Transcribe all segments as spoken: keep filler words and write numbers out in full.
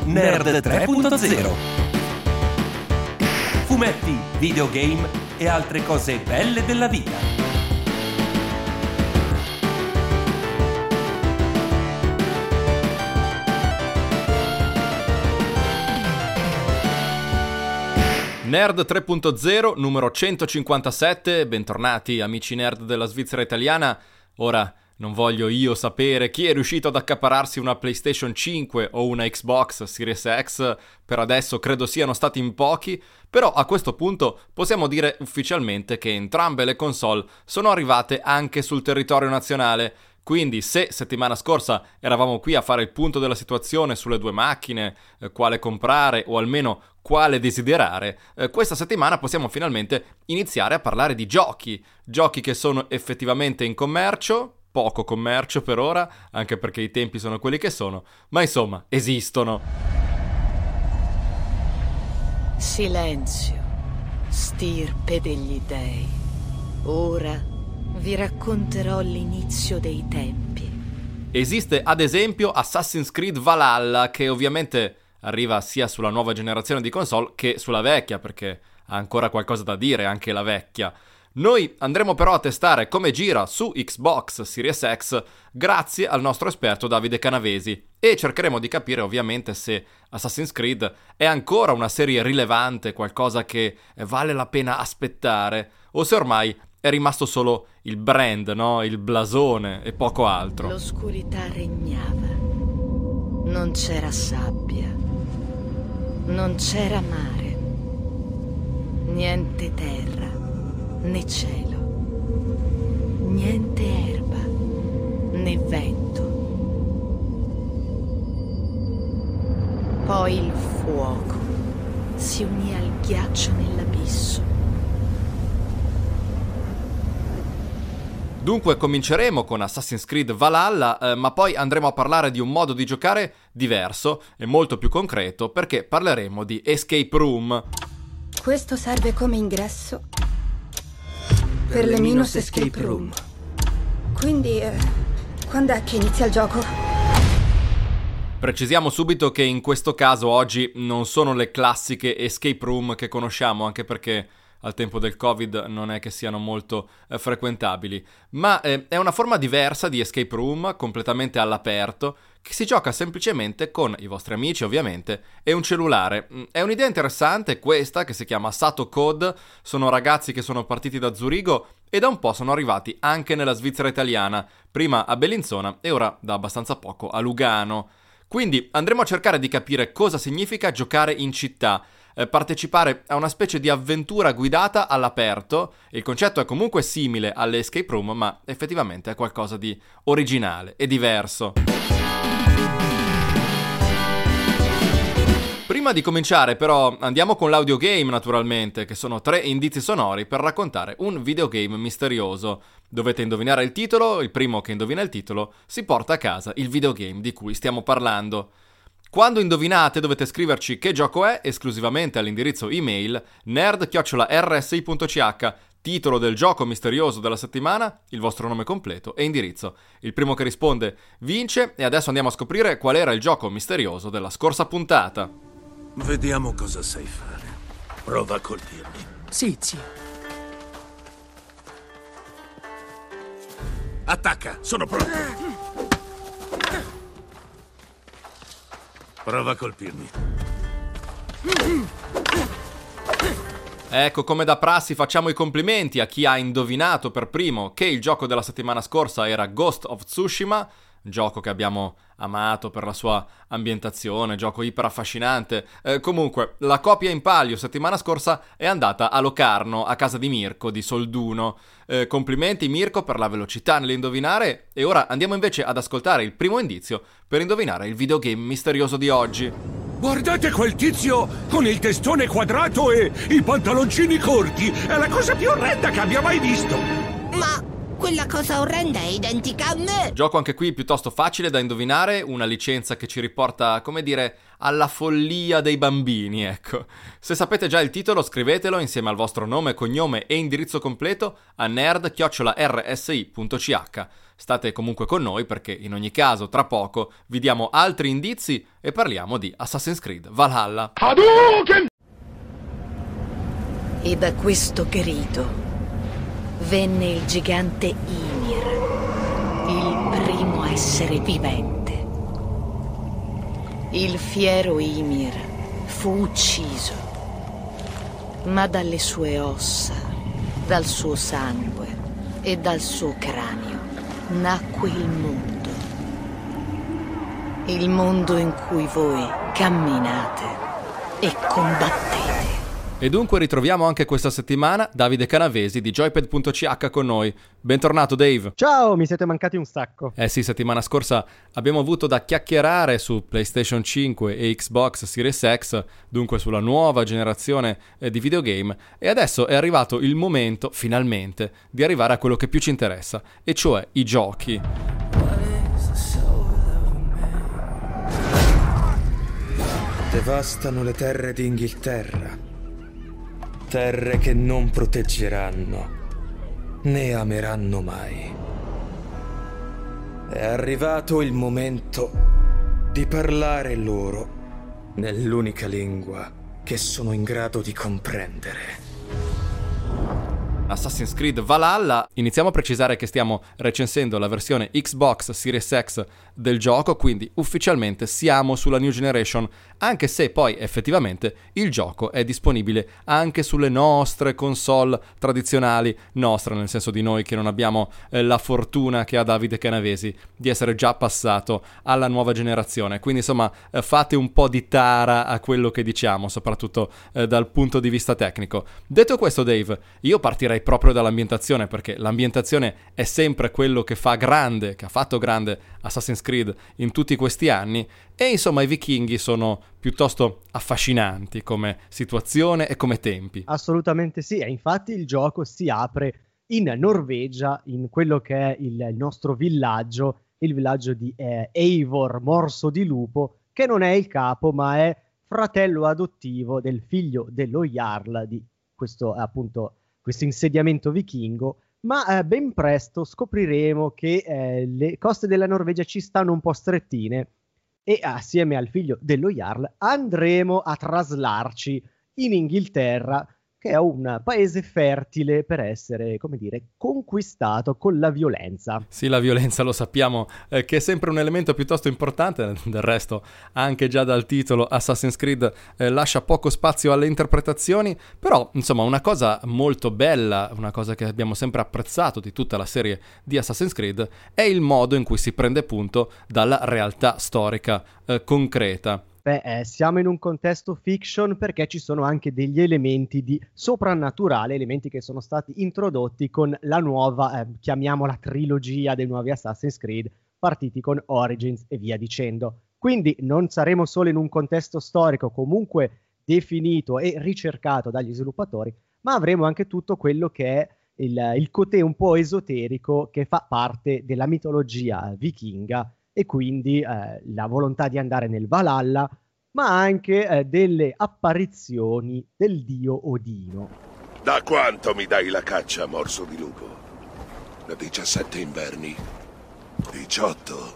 Nerd tre punto zero. Fumetti, videogame e altre cose belle della vita. Nerd tre punto zero, numero centocinquantasette, bentornati amici nerd della Svizzera italiana. Ora non voglio io sapere chi è riuscito ad accapararsi una PlayStation cinque o una Xbox Series X, per adesso credo siano stati in pochi, però a questo punto possiamo dire ufficialmente che entrambe le console sono arrivate anche sul territorio nazionale. Quindi se settimana scorsa eravamo qui a fare il punto della situazione sulle due macchine, eh, quale comprare o almeno quale desiderare, eh, questa settimana possiamo finalmente iniziare a parlare di giochi, giochi che sono effettivamente in commercio, poco commercio per ora, anche perché i tempi sono quelli che sono, ma insomma esistono. Silenzio, stirpe degli dei, ora vi racconterò l'inizio dei tempi. Esiste ad esempio Assassin's Creed Valhalla, che ovviamente arriva sia sulla nuova generazione di console che sulla vecchia, perché ha ancora qualcosa da dire anche la vecchia. Noi andremo però a testare come gira su Xbox Series X grazie al nostro esperto Davide Canavesi e cercheremo di capire ovviamente se Assassin's Creed è ancora una serie rilevante, qualcosa che vale la pena aspettare, o se ormai è rimasto solo il brand, no? Il blasone e poco altro. L'oscurità regnava. Non c'era sabbia. Non c'era mare. Niente terra, né cielo. Niente erba, né vento. Poi il fuoco si unì al ghiaccio nell'abisso. Dunque cominceremo con Assassin's Creed Valhalla, eh, ma poi andremo a parlare di un modo di giocare diverso e molto più concreto, perché parleremo di Escape Room. Questo serve come ingresso per, per le Minus Escape Room. Quindi, eh, quando è che inizia il gioco? Precisiamo subito che in questo caso oggi non sono le classiche Escape Room che conosciamo, anche perché al tempo del Covid non è che siano molto eh, frequentabili, ma eh, è una forma diversa di escape room, completamente all'aperto, che si gioca semplicemente con i vostri amici ovviamente e un cellulare. È un'idea interessante questa, che si chiama Sato Code. Sono ragazzi che sono partiti da Zurigo e da un po' sono arrivati anche nella Svizzera italiana, prima a Bellinzona e ora da abbastanza poco a Lugano. Quindi andremo a cercare di capire cosa significa giocare in città, partecipare a una specie di avventura guidata all'aperto. Il concetto è comunque simile alle escape room, ma effettivamente è qualcosa di originale e diverso. Prima di cominciare però andiamo con l'audiogame naturalmente, che sono tre indizi sonori per raccontare un videogame misterioso. Dovete indovinare il titolo, il primo che indovina il titolo si porta a casa il videogame di cui stiamo parlando. Quando indovinate dovete scriverci che gioco è esclusivamente all'indirizzo email nerd chiocciola r s i punto c h, titolo del gioco misterioso della settimana, il vostro nome completo e indirizzo. Il primo che risponde vince e adesso andiamo a scoprire qual era il gioco misterioso della scorsa puntata. Vediamo cosa sai fare. Prova a colpirmi. Sì, zio. Attacca, sono pronto. Prova a colpirmi. Ecco, come da prassi facciamo i complimenti a chi ha indovinato per primo che il gioco della settimana scorsa era Ghost of Tsushima, gioco che abbiamo amato per la sua ambientazione, gioco iper affascinante. Eh, comunque, la copia in palio settimana scorsa è andata a Locarno, a casa di Mirko di Solduno. Eh, complimenti Mirko per la velocità nell'indovinare, e ora andiamo invece ad ascoltare il primo indizio per indovinare il videogame misterioso di oggi. Guardate quel tizio con il testone quadrato e i pantaloncini corti, è la cosa più orrenda che abbia mai visto. Ma quella cosa orrenda è identica a me. Gioco anche qui piuttosto facile da indovinare, una licenza che ci riporta, come dire, alla follia dei bambini, ecco. Se sapete già il titolo scrivetelo insieme al vostro nome, cognome e indirizzo completo a nerd chiocciola r s i punto c h. state comunque con noi perché in ogni caso tra poco vi diamo altri indizi e parliamo di Assassin's Creed Valhalla. Hadouken! E da questo grido venne il gigante Ymir, il primo essere vivente. Il fiero Ymir fu ucciso, ma dalle sue ossa, dal suo sangue e dal suo cranio nacque il mondo. Il mondo in cui voi camminate e combattete. E dunque ritroviamo anche questa settimana Davide Canavesi di joypad punto c h con noi. Bentornato Dave. Ciao, mi siete mancati un sacco. Eh sì, settimana scorsa abbiamo avuto da chiacchierare su PlayStation cinque e Xbox Series X, dunque sulla nuova generazione eh, di videogame, e adesso è arrivato il momento, finalmente, di arrivare a quello che più ci interessa, e cioè i giochi. Devastano le terre d'Inghilterra. Terre che non proteggeranno, né ameranno mai. È arrivato il momento di parlare loro nell'unica lingua che sono in grado di comprendere. Assassin's Creed Valhalla. Iniziamo a precisare che stiamo recensendo la versione Xbox Series X del gioco, quindi ufficialmente siamo sulla New Generation, anche se poi effettivamente il gioco è disponibile anche sulle nostre console tradizionali, nostre nel senso di noi che non abbiamo eh, la fortuna che ha Davide Canavesi di essere già passato alla nuova generazione, quindi insomma eh, fate un po' di tara a quello che diciamo, soprattutto eh, dal punto di vista tecnico. Detto questo Dave, io partirei proprio dall'ambientazione, perché l'ambientazione è sempre quello che fa grande, che ha fatto grande Assassin's Creed in tutti questi anni, e insomma i vichinghi sono piuttosto affascinanti come situazione e come tempi. Assolutamente sì, e infatti il gioco si apre in Norvegia, in quello che è il nostro villaggio, il villaggio di eh, Eivor, Morso di Lupo, che non è il capo ma è fratello adottivo del figlio dello Jarl di questo appunto questo insediamento vichingo, ma eh, ben presto scopriremo che eh, le coste della Norvegia ci stanno un po' strettine e assieme al figlio dello Jarl andremo a traslarci in Inghilterra, che è un paese fertile per essere, come dire, conquistato con la violenza. Sì, la violenza lo sappiamo eh, che è sempre un elemento piuttosto importante, del resto anche già dal titolo Assassin's Creed eh, lascia poco spazio alle interpretazioni, però insomma una cosa molto bella, una cosa che abbiamo sempre apprezzato di tutta la serie di Assassin's Creed è il modo in cui si prende punto dalla realtà storica eh, concreta. Beh, eh, siamo in un contesto fiction perché ci sono anche degli elementi di soprannaturale, elementi che sono stati introdotti con la nuova, eh, chiamiamola trilogia dei nuovi Assassin's Creed, partiti con Origins e via dicendo. Quindi non saremo solo in un contesto storico comunque definito e ricercato dagli sviluppatori, ma avremo anche tutto quello che è il, il cotè un po' esoterico che fa parte della mitologia vichinga, e quindi eh, la volontà di andare nel Valhalla, ma anche eh, delle apparizioni del dio Odino. Da quanto mi dai la caccia, Morso di Lupo? Da diciassette inverni? diciotto?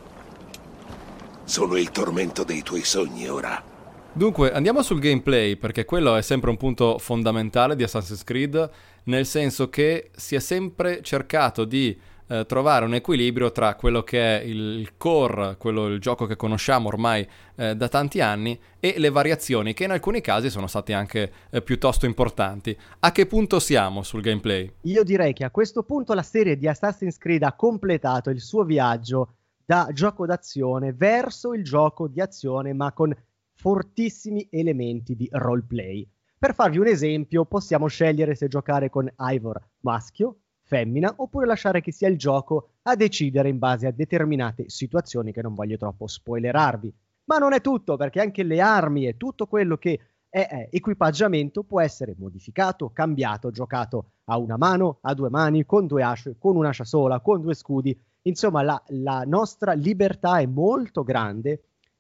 Sono il tormento dei tuoi sogni ora. Dunque, andiamo sul gameplay, perché quello è sempre un punto fondamentale di Assassin's Creed, nel senso che si è sempre cercato di Eh, trovare un equilibrio tra quello che è il, il core, quello il gioco che conosciamo ormai eh, da tanti anni, e le variazioni che in alcuni casi sono state anche eh, piuttosto importanti. A che punto siamo sul gameplay? Io direi che a questo punto la serie di Assassin's Creed ha completato il suo viaggio da gioco d'azione verso il gioco di azione, ma con fortissimi elementi di roleplay. Per farvi un esempio, possiamo scegliere se giocare con Eivor maschio, femmina, oppure lasciare che sia il gioco a decidere in base a determinate situazioni che non voglio troppo spoilerarvi. Ma non è tutto, perché anche le armi e tutto quello che è, è equipaggiamento può essere modificato, cambiato, giocato a una mano, a due mani, con due asce, con un'ascia sola, con due scudi. Insomma, la, la nostra libertà è molto grande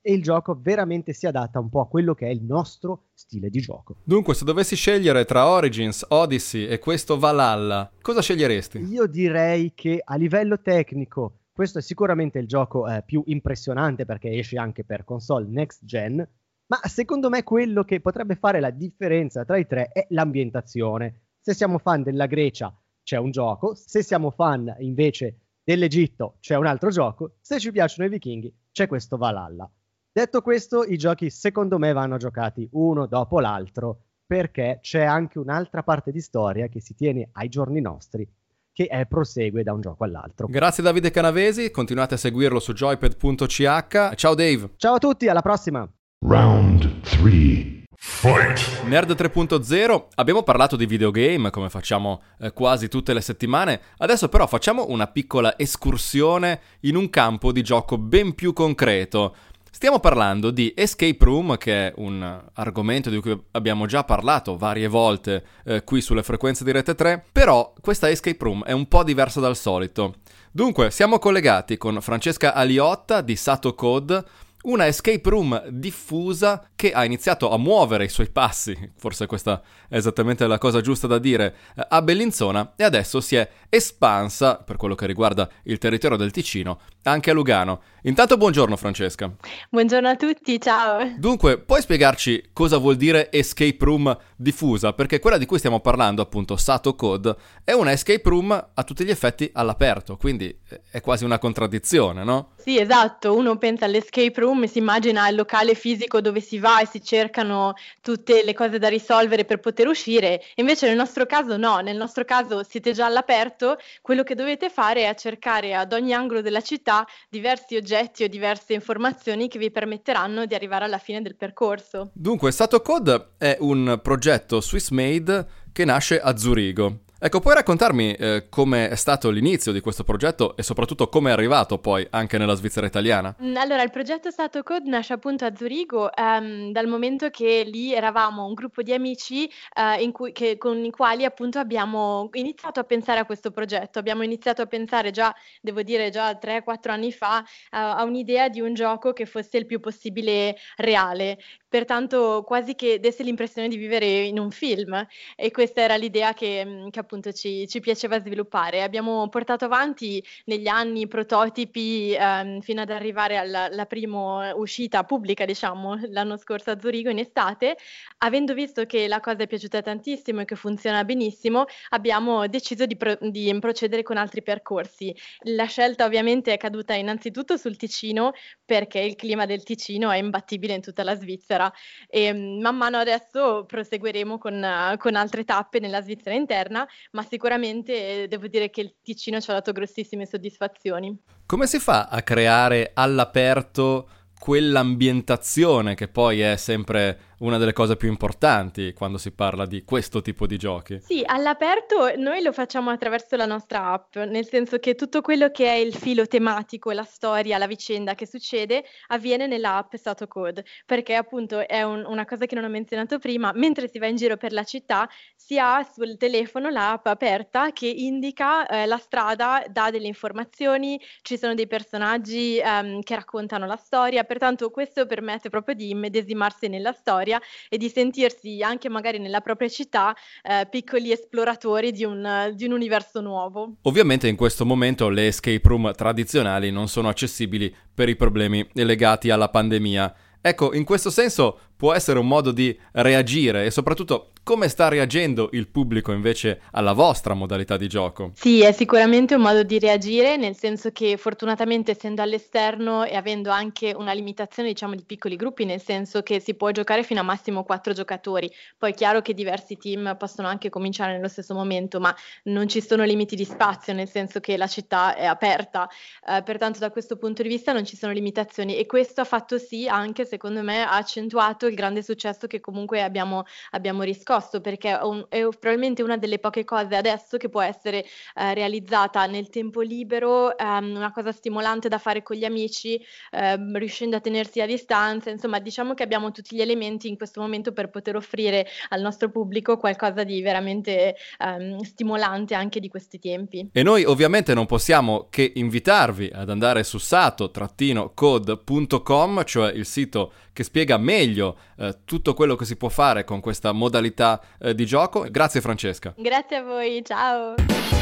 e il gioco veramente si adatta un po' a quello che è il nostro stile di gioco. Dunque, se dovessi scegliere tra Origins, Odyssey e questo Valhalla, cosa sceglieresti? Io direi che a livello tecnico questo è sicuramente il gioco eh, più impressionante, perché esce anche per console next gen, ma secondo me quello che potrebbe fare la differenza tra i tre è l'ambientazione. Se siamo fan della Grecia c'è un gioco, se siamo fan invece dell'Egitto c'è un altro gioco, se ci piacciono i vichinghi c'è questo Valhalla. Detto questo, i giochi secondo me vanno giocati uno dopo l'altro, perché c'è anche un'altra parte di storia che si tiene ai giorni nostri, che è, prosegue da un gioco all'altro. Grazie Davide Canavesi, continuate a seguirlo su joypad punto c h. Ciao Dave. Ciao a tutti, alla prossima. Round tre. Fight. Nerd tre punto zero, abbiamo parlato di videogame come facciamo eh, quasi tutte le settimane, adesso però facciamo una piccola escursione in un campo di gioco ben più concreto. Stiamo parlando di Escape Room, che è un argomento di cui abbiamo già parlato varie volte eh, qui sulle frequenze di Rete tre, però questa Escape Room è un po' diversa dal solito. Dunque, siamo collegati con Francesca Aliotta di Sato Code, una escape room diffusa che ha iniziato a muovere i suoi passi, forse questa è esattamente la cosa giusta da dire, a Bellinzona, e adesso si è espansa, per quello che riguarda il territorio del Ticino, anche a Lugano. Intanto buongiorno Francesca. Buongiorno a tutti, ciao. Dunque, puoi spiegarci cosa vuol dire escape room diffusa? Perché quella di cui stiamo parlando, appunto, Sato Code, è una escape room a tutti gli effetti all'aperto, quindi è quasi una contraddizione, no? Sì, esatto, uno pensa all'escape room e si immagina il locale fisico dove si va e si cercano tutte le cose da risolvere per poter uscire, invece nel nostro caso no, nel nostro caso siete già all'aperto, quello che dovete fare è cercare ad ogni angolo della città diversi oggetti o diverse informazioni che vi permetteranno di arrivare alla fine del percorso. Dunque, Sato Code è un progetto Swiss made che nasce a Zurigo. Ecco, puoi raccontarmi eh, come è stato l'inizio di questo progetto e soprattutto come è arrivato poi anche nella Svizzera italiana? Allora, il progetto Sato Code nasce appunto a Zurigo ehm, dal momento che lì eravamo un gruppo di amici eh, in cui, che, con i quali appunto abbiamo iniziato a pensare a questo progetto. Abbiamo iniziato a pensare già, devo dire già tre quattro anni fa, uh, a un'idea di un gioco che fosse il più possibile reale. Pertanto quasi che desse l'impressione di vivere in un film, e questa era l'idea che, che appunto ci, ci piaceva sviluppare. Abbiamo portato avanti negli anni prototipi ehm, fino ad arrivare alla, alla prima uscita pubblica, diciamo, l'anno scorso a Zurigo in estate. Avendo visto che la cosa è piaciuta tantissimo e che funziona benissimo, abbiamo deciso di, pro- di procedere con altri percorsi. La scelta ovviamente è caduta innanzitutto sul Ticino, perché il clima del Ticino è imbattibile in tutta la Svizzera. E man mano adesso proseguiremo con, uh, con altre tappe nella Svizzera interna, ma sicuramente eh, devo dire che il Ticino ci ha dato grossissime soddisfazioni. Come si fa a creare all'aperto quell'ambientazione che poi è sempre una delle cose più importanti quando si parla di questo tipo di giochi? Sì, all'aperto noi lo facciamo attraverso la nostra app, nel senso che tutto quello che è il filo tematico e la storia, la vicenda che succede avviene nella app Sato Code, perché appunto è un, una cosa che non ho menzionato prima: mentre si va in giro per la città si ha sul telefono l'app aperta che indica eh, la strada, dà delle informazioni, ci sono dei personaggi ehm, che raccontano la storia, pertanto questo permette proprio di immedesimarsi nella storia e di sentirsi anche magari nella propria città eh, piccoli esploratori di un, di un universo nuovo. Ovviamente in questo momento le escape room tradizionali non sono accessibili per i problemi legati alla pandemia. Ecco, in questo senso può essere un modo di reagire, e soprattutto come sta reagendo il pubblico invece alla vostra modalità di gioco? Sì, è sicuramente un modo di reagire, nel senso che fortunatamente, essendo all'esterno e avendo anche una limitazione, diciamo, di piccoli gruppi, nel senso che si può giocare fino a massimo quattro giocatori. Poi è chiaro che diversi team possono anche cominciare nello stesso momento, ma non ci sono limiti di spazio, nel senso che la città è aperta, eh, pertanto da questo punto di vista non ci sono limitazioni, e questo ha fatto sì anche, secondo me, ha accentuato dato il grande successo che comunque abbiamo, abbiamo riscosso, perché è, un, è probabilmente una delle poche cose adesso che può essere eh, realizzata nel tempo libero, ehm, una cosa stimolante da fare con gli amici, ehm, riuscendo a tenersi a distanza. Insomma, diciamo che abbiamo tutti gli elementi in questo momento per poter offrire al nostro pubblico qualcosa di veramente ehm, stimolante anche di questi tempi. E noi ovviamente non possiamo che invitarvi ad andare su sato code punto com, cioè il sito che spiega meglio eh, tutto quello che si può fare con questa modalità eh, di gioco. Grazie Francesca. Grazie a voi, ciao!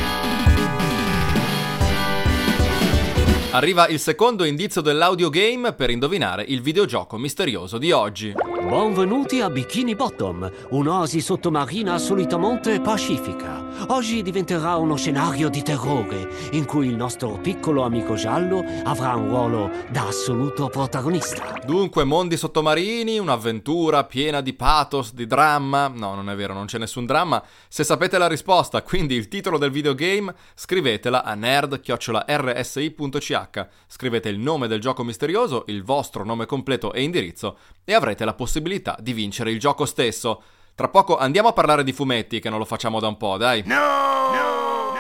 Arriva il secondo indizio dell'audiogame per indovinare il videogioco misterioso di oggi. Benvenuti a Bikini Bottom, un'oasi sottomarina solitamente pacifica. Oggi diventerà uno scenario di terrore in cui il nostro piccolo amico giallo avrà un ruolo da assoluto protagonista. Dunque, mondi sottomarini, un'avventura piena di pathos, di dramma. No, non è vero, non c'è nessun dramma. Se sapete la risposta, quindi il titolo del videogame, scrivetela a nerd chiocciola r s i punto c h. Scrivete il nome del gioco misterioso, il vostro nome completo e indirizzo e avrete la possibilità di vincere il gioco stesso. Tra poco andiamo a parlare di fumetti, che non lo facciamo da un po', dai. No! No!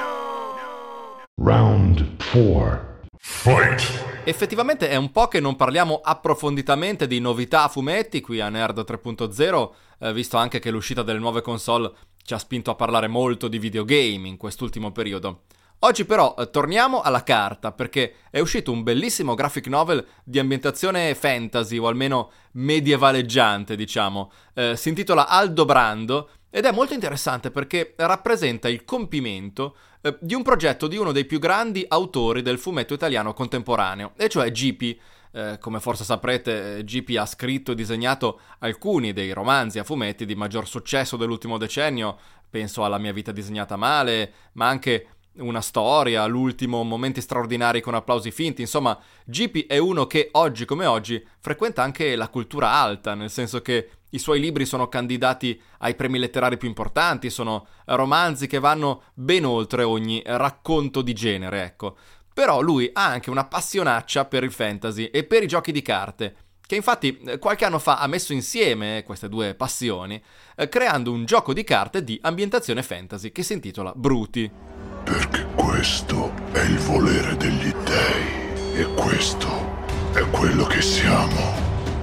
No! Round four. Fight! Effettivamente è un po' che non parliamo approfonditamente di novità a fumetti qui a Nerd tre punto zero, eh, visto anche che l'uscita delle nuove console ci ha spinto a parlare molto di videogame in quest'ultimo periodo. Oggi però eh, torniamo alla carta, perché è uscito un bellissimo graphic novel di ambientazione fantasy, o almeno medievaleggiante, diciamo. Eh, si intitola Aldobrando ed è molto interessante perché rappresenta il compimento eh, di un progetto di uno dei più grandi autori del fumetto italiano contemporaneo, e cioè G P. Eh, come forse saprete, G P ha scritto e disegnato alcuni dei romanzi a fumetti di maggior successo dell'ultimo decennio. Penso alla Mia vita disegnata male, ma anche Una storia, l'ultimo, Momenti straordinari con applausi finti. Insomma, G P è uno che oggi come oggi frequenta anche la cultura alta, nel senso che i suoi libri sono candidati ai premi letterari più importanti, sono romanzi che vanno ben oltre ogni racconto di genere, ecco. Però lui ha anche una passionaccia per il fantasy e per i giochi di carte, che infatti qualche anno fa ha messo insieme queste due passioni, eh, creando un gioco di carte di ambientazione fantasy che si intitola Bruti. Perché questo è il volere degli dèi e questo è quello che siamo.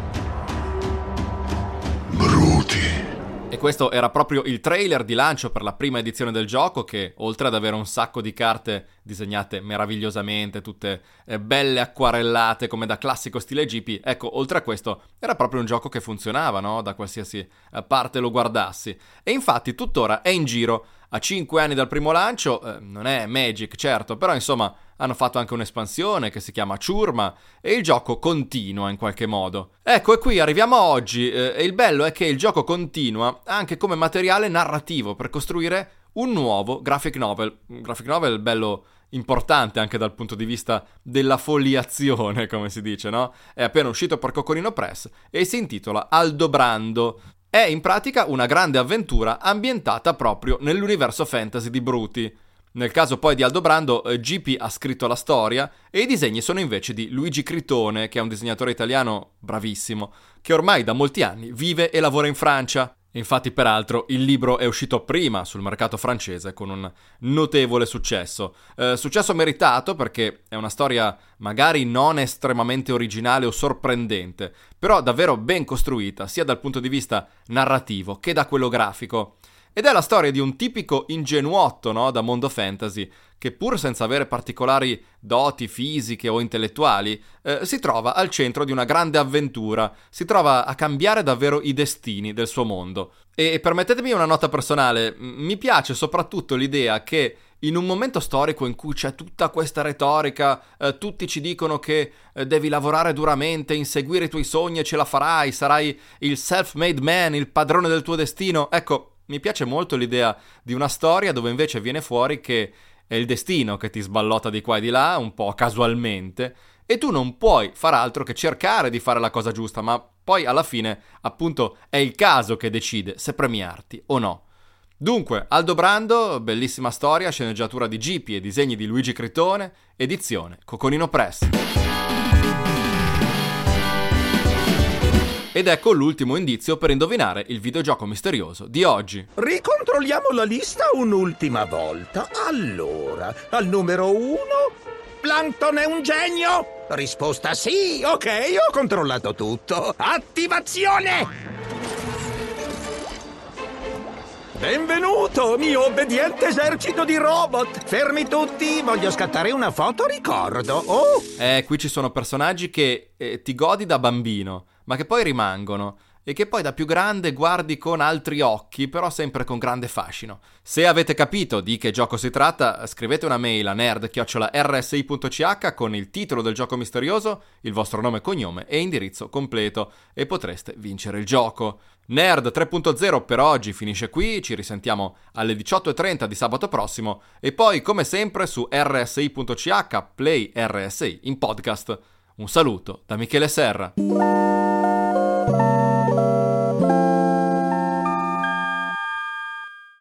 Bruti. E questo era proprio il trailer di lancio per la prima edizione del gioco, che oltre ad avere un sacco di carte disegnate meravigliosamente, tutte eh, belle acquarellate come da classico stile G P, ecco, oltre a questo era proprio un gioco che funzionava, no? Da qualsiasi eh, parte lo guardassi. E infatti tuttora è in giro. A cinque anni dal primo lancio, eh, non è Magic certo, però insomma hanno fatto anche un'espansione che si chiama Ciurma e il gioco continua in qualche modo. Ecco, e qui arriviamo a oggi eh, e il bello è che il gioco continua anche come materiale narrativo per costruire un nuovo graphic novel. Un graphic novel bello importante anche dal punto di vista della foliazione, come si dice, no? È appena uscito per Cocorino Press e si intitola Aldobrando. È in pratica una grande avventura ambientata proprio nell'universo fantasy di Bruti. Nel caso poi di Aldobrando, eh, G P ha scritto la storia e i disegni sono invece di Luigi Critone, che è un disegnatore italiano bravissimo, che ormai da molti anni vive e lavora in Francia. Infatti, peraltro, il libro è uscito prima sul mercato francese con un notevole successo. Eh, successo meritato perché è una storia magari non estremamente originale o sorprendente, però davvero ben costruita, sia dal punto di vista narrativo che da quello grafico. Ed è la storia di un tipico ingenuotto, no, da mondo fantasy, che pur senza avere particolari doti fisiche o intellettuali, eh, si trova al centro di una grande avventura, si trova a cambiare davvero i destini del suo mondo. E permettetemi una nota personale, mi piace soprattutto l'idea che in un momento storico in cui c'è tutta questa retorica, eh, tutti ci dicono che eh, devi lavorare duramente, inseguire i tuoi sogni e ce la farai, sarai il self-made man, il padrone del tuo destino, ecco, mi piace molto l'idea di una storia dove invece viene fuori che è il destino che ti sballotta di qua e di là, un po' casualmente, e tu non puoi far altro che cercare di fare la cosa giusta, ma poi alla fine, appunto, è il caso che decide se premiarti o no. Dunque, Aldobrando, bellissima storia, sceneggiatura di G P e disegni di Luigi Critone, edizione Cocorino Press. Ed ecco l'ultimo indizio per indovinare il videogioco misterioso di oggi. Ricontrolliamo la lista un'ultima volta. Allora, al numero uno, Plankton è un genio? Risposta sì, ok, ho controllato tutto. Attivazione! Benvenuto, mio obbediente esercito di robot! Fermi tutti, voglio scattare una foto ricordo. Oh! Eh, qui ci sono personaggi che eh, ti godi da bambino, ma che poi rimangono, e che poi da più grande guardi con altri occhi, però sempre con grande fascino. Se avete capito di che gioco si tratta, scrivete una mail a nerd chiocciola r s i punto c h con il titolo del gioco misterioso, il vostro nome e cognome e indirizzo completo, e potreste vincere il gioco. Nerd tre punto zero per oggi finisce qui, ci risentiamo alle diciotto e trenta di sabato prossimo, e poi come sempre su r s i punto c h Play R S I in podcast. Un saluto da Michele Serra.